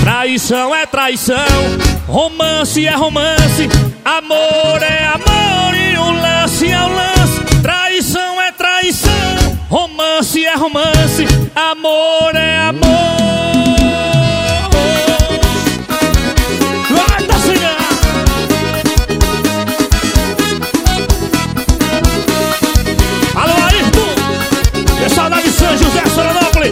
Traição é traição, romance é romance, amor é amor e o lance é o lance. Traição é traição, romance é romance, amor é amor. Vai, Tacinha! Alô, Ayrton! Pessoal da São José, Soronópolis.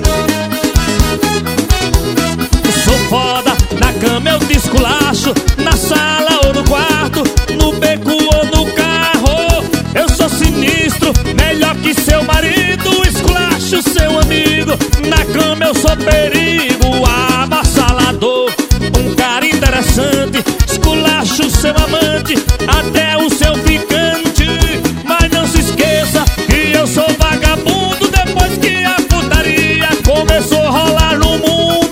Sou foda, na cama eu desculacho, na sala ou no quarto, no beco ou no carro. Eu sou sinistro, melhor que seu marido, esculacho seu amigo. Na cama eu sou perigo, avassalador, um cara interessante, esculacho seu amante, até o seu ficante. Mas não se esqueça que eu sou vagabundo, depois que a putaria começou a rolar no mundo.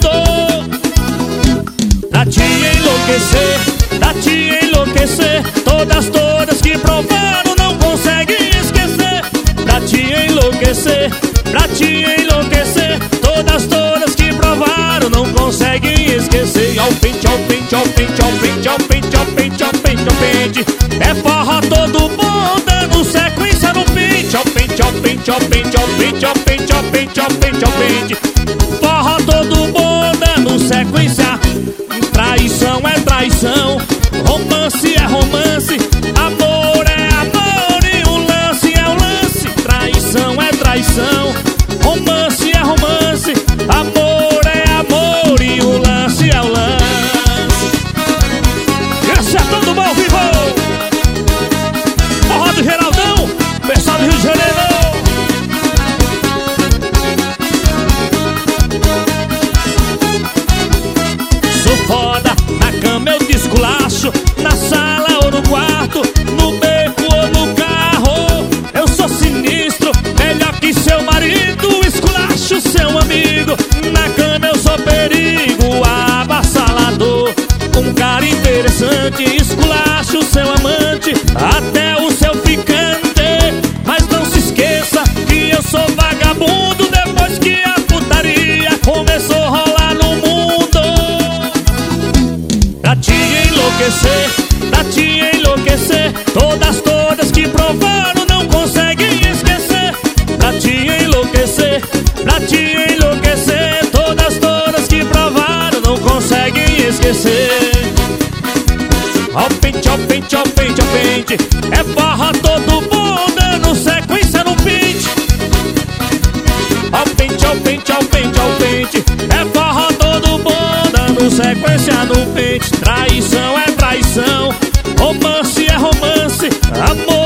Pra te enlouquecer, pra te enlouquecer, todas que provaram não conseguem esquecer. Pra te enlouquecer, pra te enlouquecer, todas que provaram não conseguem esquecer. Ao pente, ao pente, ao pente, ao pente, ao pente, ao pente, ao pente, ao pente. É forró todo bom, dando sequência no pente. Ao pente, ao pente, ao pente, ao pente, ao pente, ao pente, ao pente, ao pente. Forró todo bom, dando sequência. Traição é traição, romance é romance, amor é amor e o lance é o lance. Traição é traição, romance é romance, amor é amor e o lance é o lance. Esse é todo bom, vivo! Forró do Geraldão, pessoal do Rio de Janeiro. Sou foda, na cama eu desculacho, na sala ou no quarto, no beco ou no carro. Eu sou sinistro, melhor que seu marido, esculacho seu amigo. Na cama eu sou perigo, avassalador, um cara interessante, esculacho seu amante, até o seu ficante. Mas não se esqueça que eu sou vagabundo, depois que a putaria começou a rolar no mundo. Pra te enlouquecer, pra te enlouquecer, todas que provaram não conseguem esquecer. Pra te enlouquecer, pra te enlouquecer, todas que provaram não conseguem esquecer. Ao pente, ao pente, ao pente, ao pente, é forró todo bom, dando sequência no pente. Ao pente, ao pente, ao pente, ao pente, é forró todo bom, dando sequência no pente. Traição é traição, romance é romance, amor